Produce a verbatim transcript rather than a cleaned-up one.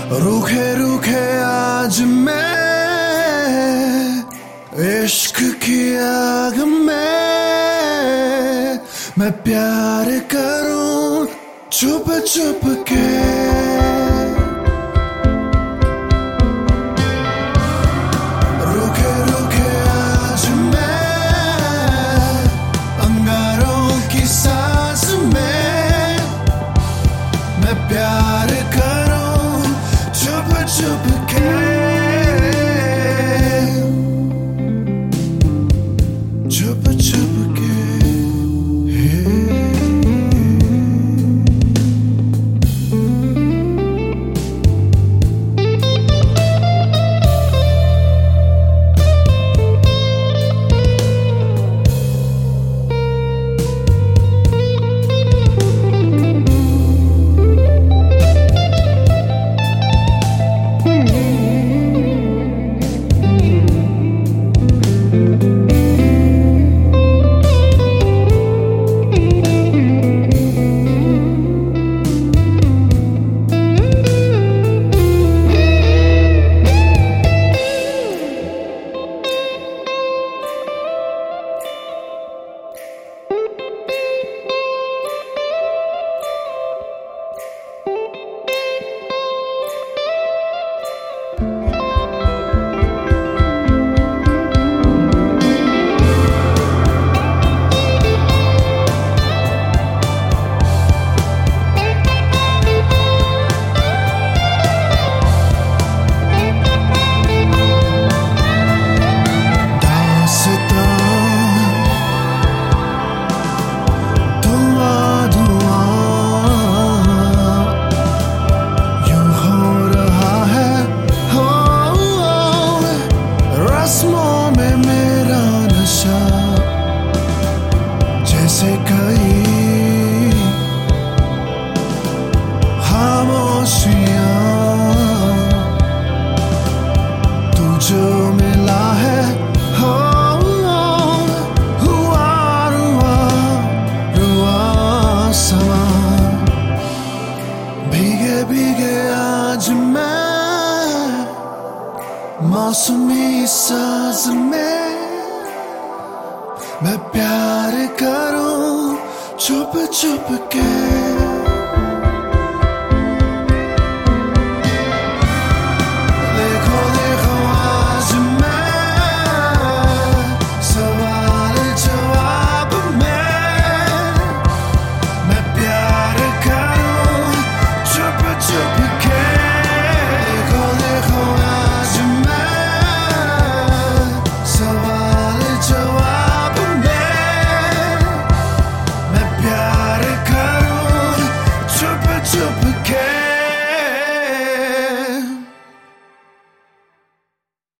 रूखे रूखे आज मैं इश्क की आग में मैं प्यार करूं चुप चुप के। रूखे रूखे आज मैं अंगारों की सांस में मैं प्यार करूं चुप चुप के। चुप चुप के जैसे कई खामोशियां तू जो मिला है हो हुआ रुआ रुआ समा। भीगे भीगे आज मैं मौसमी साज में मैं प्यार करूं चुप चुप के।